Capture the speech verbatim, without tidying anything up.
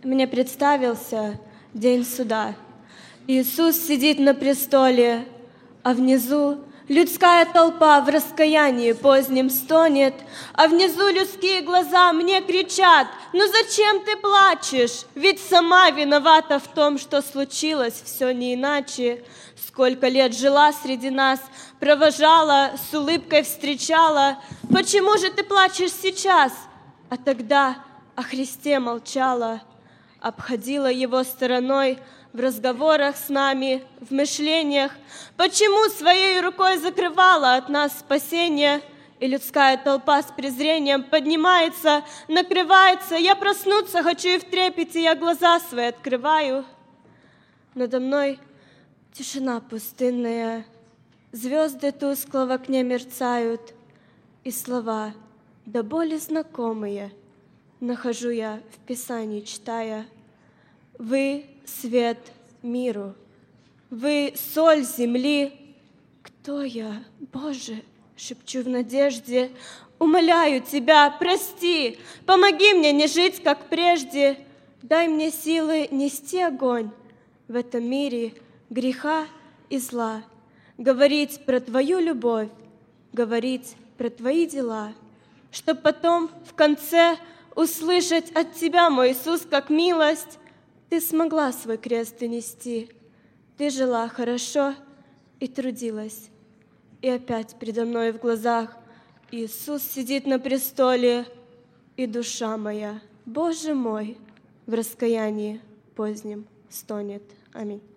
Мне представился день суда. Иисус сидит на престоле, а внизу людская толпа в раскаянии позднем стонет, а внизу людские глаза мне кричат: «Ну зачем ты плачешь? Ведь сама виновата в том, что случилось, все не иначе. Сколько лет жила среди нас, провожала, с улыбкой встречала. Почему же ты плачешь сейчас?» А тогда о Христе молчала, обходила его стороной в разговорах с нами, в мышлениях. Почему своей рукой закрывала от нас спасение? И людская толпа с презрением поднимается, накрывается. Я проснуться хочу и в трепете, я глаза свои открываю. Надо мной тишина пустынная, звезды тускло в окне мерцают, и слова, до боли знакомые, нахожу я в Писании, читая. Вы — свет миру, вы — соль земли. Кто я, Боже? Шепчу в надежде. Умоляю Тебя, прости, помоги мне не жить, как прежде. Дай мне силы нести огонь в этом мире греха и зла, говорить про Твою любовь, говорить про Твои дела, чтоб потом в конце услышать от Тебя, мой Иисус, как милость. Ты смогла свой крест нести, Ты жила хорошо и трудилась. И опять передо мной в глазах Иисус сидит на престоле, и душа моя, Боже мой, в раскаянии позднем стонет. Аминь.